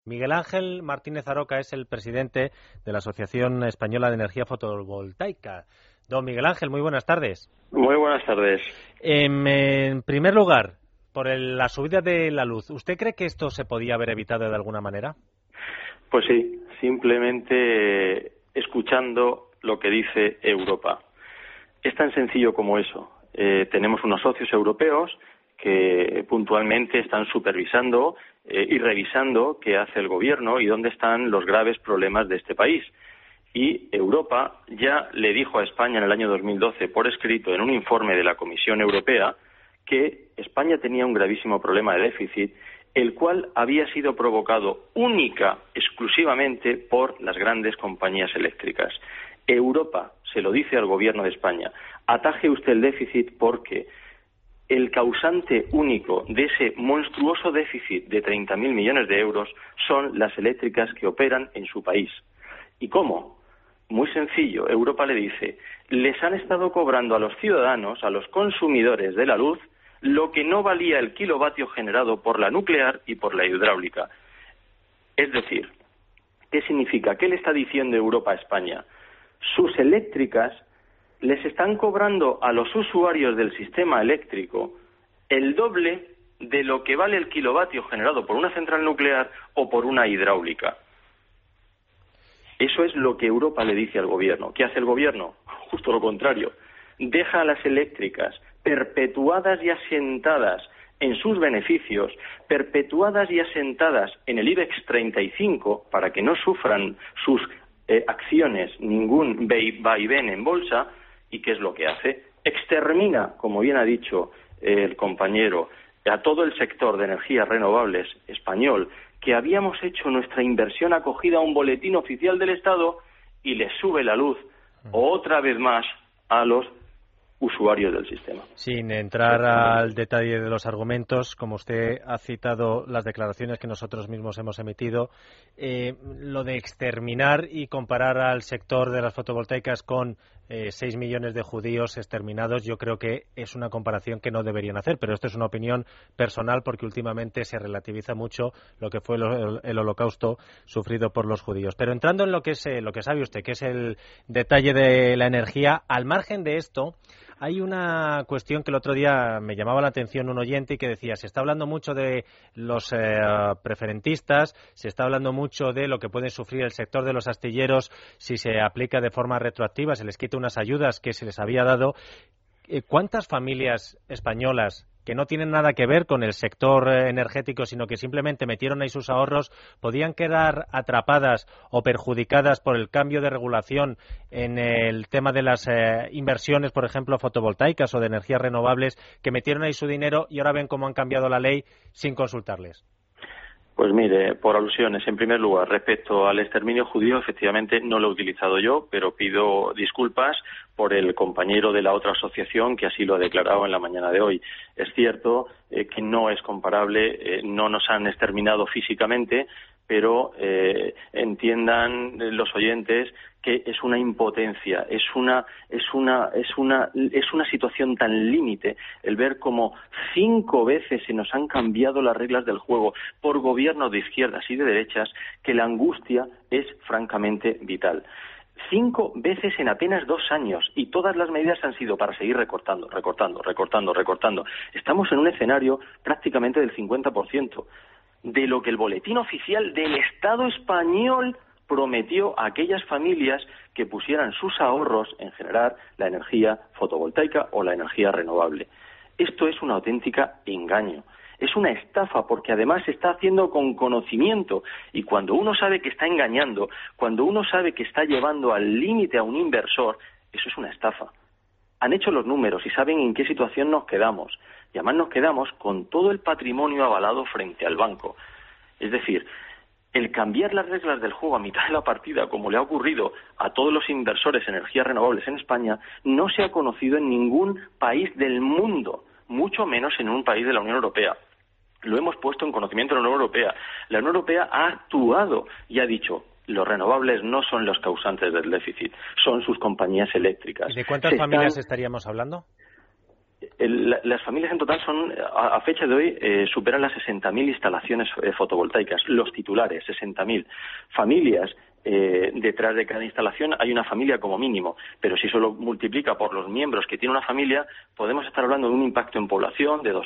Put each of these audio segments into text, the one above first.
Miguel Ángel Martínez Aroca es el presidente de la Asociación Española de Energía Fotovoltaica. Don Miguel Ángel, muy buenas tardes. Muy buenas tardes. En primer lugar, por la subida de la luz, ¿usted cree que esto se podía haber evitado de alguna manera? Pues sí, simplemente escuchando lo que dice Europa. Es tan sencillo como eso. Tenemos unos socios europeos que puntualmente están supervisando y revisando qué hace el gobierno y dónde están los graves problemas de este país. Y Europa ya le dijo a España en el año 2012, por escrito, en un informe de la Comisión Europea, que España tenía un gravísimo problema de déficit, el cual había sido provocado exclusivamente por las grandes compañías eléctricas. Europa se lo dice al gobierno de España: ataje usted el déficit porque el causante único de ese monstruoso déficit de 30.000 millones de euros son las eléctricas que operan en su país. ¿Y cómo? Muy sencillo. Europa le dice: les han estado cobrando a los ciudadanos, a los consumidores de la luz, lo que no valía el kilovatio generado por la nuclear y por la hidráulica. Es decir, ¿qué significa? ¿Qué le está diciendo Europa a España? Sus eléctricas les están cobrando a los usuarios del sistema eléctrico el doble de lo que vale el kilovatio generado por una central nuclear o por una hidráulica. Eso es lo que Europa le dice al gobierno. ¿Qué hace el gobierno? Justo lo contrario. Deja a las eléctricas perpetuadas y asentadas en sus beneficios, perpetuadas y asentadas en el IBEX 35 para que no sufran sus acciones ningún vaivén en bolsa. ¿Y qué es lo que hace? Extermina, como bien ha dicho el compañero, a todo el sector de energías renovables español, que habíamos hecho nuestra inversión acogida a un boletín oficial del Estado, y le sube la luz otra vez más a los usuarios del sistema. Sin entrar al detalle de los argumentos, como usted ha citado las declaraciones que nosotros mismos hemos emitido, lo de exterminar y comparar al sector de las fotovoltaicas con 6 millones de judíos exterminados, yo creo que es una comparación que no deberían hacer, pero esto es una opinión personal porque últimamente se relativiza mucho lo que fue el holocausto sufrido por los judíos. Pero entrando en lo que sabe usted, que es el detalle de la energía, al margen de esto, hay una cuestión que el otro día me llamaba la atención un oyente y que decía: se está hablando mucho de los preferentistas, se está hablando mucho de lo que puede sufrir el sector de los astilleros si se aplica de forma retroactiva, se les quita unas ayudas que se les había dado. ¿Cuántas familias españolas que no tienen nada que ver con el sector energético, sino que simplemente metieron ahí sus ahorros, podían quedar atrapadas o perjudicadas por el cambio de regulación en el tema de las inversiones, por ejemplo, fotovoltaicas o de energías renovables, que metieron ahí su dinero y ahora ven cómo han cambiado la ley sin consultarles? Pues mire, por alusiones, en primer lugar, respecto al exterminio judío, efectivamente no lo he utilizado yo, pero pido disculpas por el compañero de la otra asociación que así lo ha declarado en la mañana de hoy. Es cierto que no es comparable, no nos han exterminado físicamente, pero entiendan los oyentes que es una impotencia, es una situación tan límite el ver cómo 5 veces se nos han cambiado las reglas del juego por gobiernos de izquierdas y de derechas, que la angustia es francamente vital. 5 veces en apenas 2 años, y todas las medidas han sido para seguir recortando. Estamos en un escenario prácticamente del 50% de lo que el boletín oficial del Estado español prometió a aquellas familias que pusieran sus ahorros en generar la energía fotovoltaica o la energía renovable. Esto es un auténtico engaño. Es una estafa, porque además se está haciendo con conocimiento, y cuando uno sabe que está engañando, cuando uno sabe que está llevando al límite a un inversor, eso es una estafa. Han hecho los números y saben en qué situación nos quedamos, y además nos quedamos con todo el patrimonio avalado frente al banco. Es decir, el cambiar las reglas del juego a mitad de la partida, como le ha ocurrido a todos los inversores en energías renovables en España, no se ha conocido en ningún país del mundo, mucho menos en un país de la Unión Europea. Lo hemos puesto en conocimiento de la Unión Europea. La Unión Europea ha actuado y ha dicho: los renovables no son los causantes del déficit, son sus compañías eléctricas. ¿Y de cuántas familias estaríamos hablando? las familias en total son, a fecha de hoy, superan las 60.000 instalaciones fotovoltaicas, los titulares, 60.000. Familias, detrás de cada instalación hay una familia como mínimo, pero si eso lo multiplica por los miembros que tiene una familia, podemos estar hablando de un impacto en población de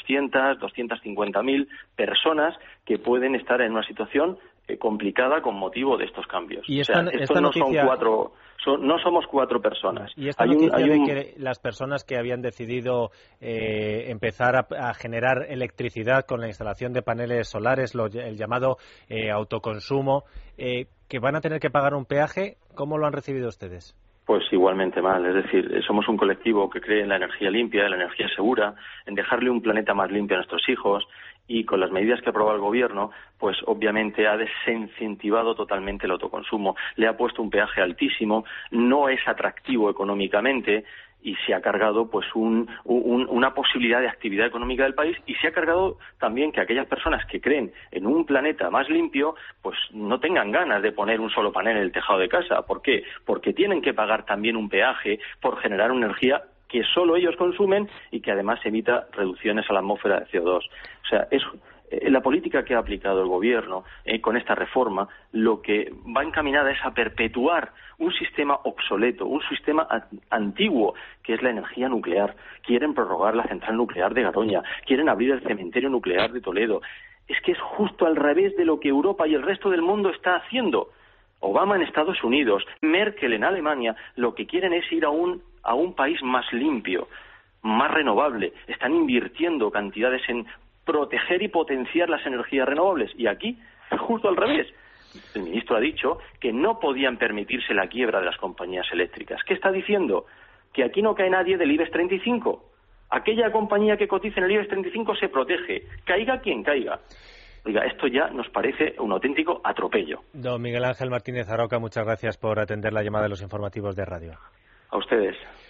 250.000 personas que pueden estar en una situación complicada con motivo de estos cambios. Y esta noticia... no somos 4 personas. Y esta noticia de que las personas que habían decidido empezar a generar electricidad con la instalación de paneles solares, el llamado autoconsumo, que van a tener que pagar un peaje, ¿cómo lo han recibido ustedes? Pues igualmente mal, es decir, somos un colectivo que cree en la energía limpia, en la energía segura, en dejarle un planeta más limpio a nuestros hijos, y con las medidas que aprueba el Gobierno, pues obviamente ha desincentivado totalmente el autoconsumo, le ha puesto un peaje altísimo, no es atractivo económicamente y se ha cargado pues una posibilidad de actividad económica del país, y se ha cargado también que aquellas personas que creen en un planeta más limpio pues no tengan ganas de poner un solo panel en el tejado de casa. ¿Por qué? Porque tienen que pagar también un peaje por generar una energía que solo ellos consumen y que además evita reducciones a la atmósfera de CO2. O sea, es la política que ha aplicado el Gobierno con esta reforma, lo que va encaminada es a perpetuar un sistema obsoleto, un sistema antiguo, que es la energía nuclear. Quieren prorrogar la central nuclear de Garoña, quieren abrir el cementerio nuclear de Toledo. Es que es justo al revés de lo que Europa y el resto del mundo está haciendo. Obama en Estados Unidos, Merkel en Alemania, lo que quieren es ir a un país más limpio, más renovable. Están invirtiendo cantidades en proteger y potenciar las energías renovables. Y aquí, justo al revés. El ministro ha dicho que no podían permitirse la quiebra de las compañías eléctricas. ¿Qué está diciendo? Que aquí no cae nadie del IBEX 35. Aquella compañía que cotiza en el IBEX 35 se protege, caiga quien caiga. Oiga, esto ya nos parece un auténtico atropello. Don Miguel Ángel Martínez Aroca, muchas gracias por atender la llamada de los informativos de radio. A ustedes.